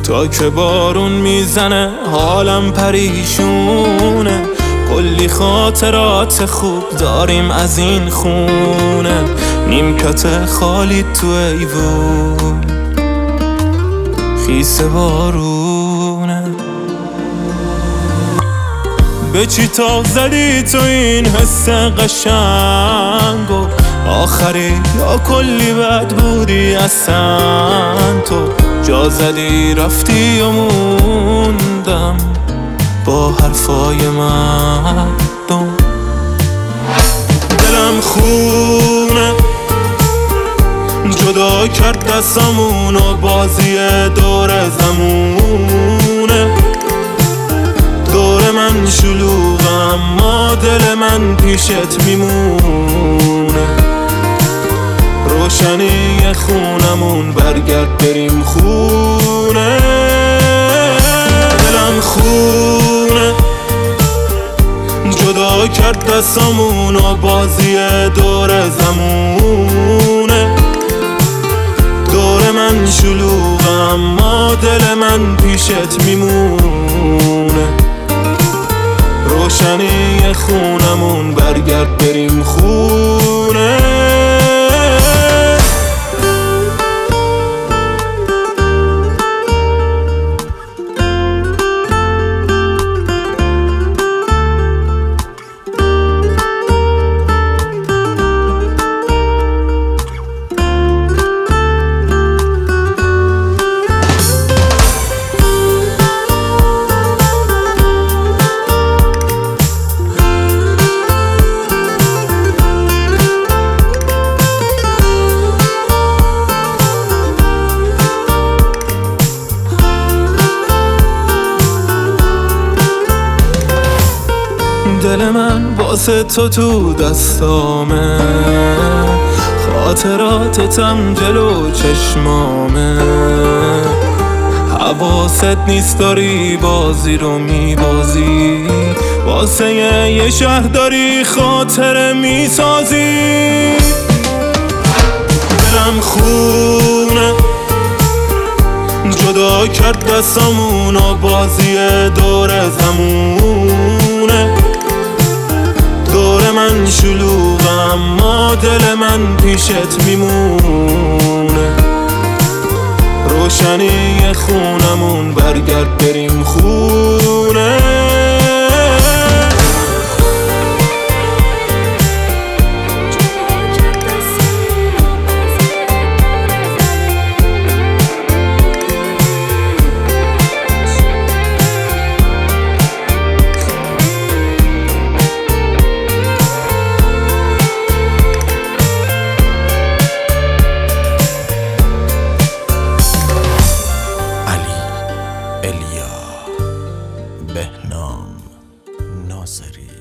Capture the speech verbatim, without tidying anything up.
تا که بارون میزنه حالم پریشونه. کلی خاطرات خوب داریم از این خونه، نیمکت خالی تو ایوون خیس بارونه. به چی تا زدی تو این حس قشنگو؟ آخری یا کلی بد بودی اصلا؟ تو جا زدی رفتی و موندم با حرفای مردم. دلم خونه جدا کرد دستامون و بازی دور زمونه. دور من شلوغ اما دل من پیشت میمونه. روشنی خونمون برگرد بریم خونه. دلم خونه جدا کرد دستامون و بازی دور زمونه. دور من شلوغ اما دل من پیشت میمونه. روشنی خونمون برگرد بریم خونه. دل من واسه تو تو دستامه، خاطراتتم جلو چشمامه. حواست نیست داری بازی رو میبازی، واسه یه شهر داری خاطره میسازی. دلم خونه جدا کرد دستامون و بازی دور زمونه. دور من شلوغ اما دل من پیشت میمونه. روشنی خونمون برگرد بریم خونه. بهنام ناصری.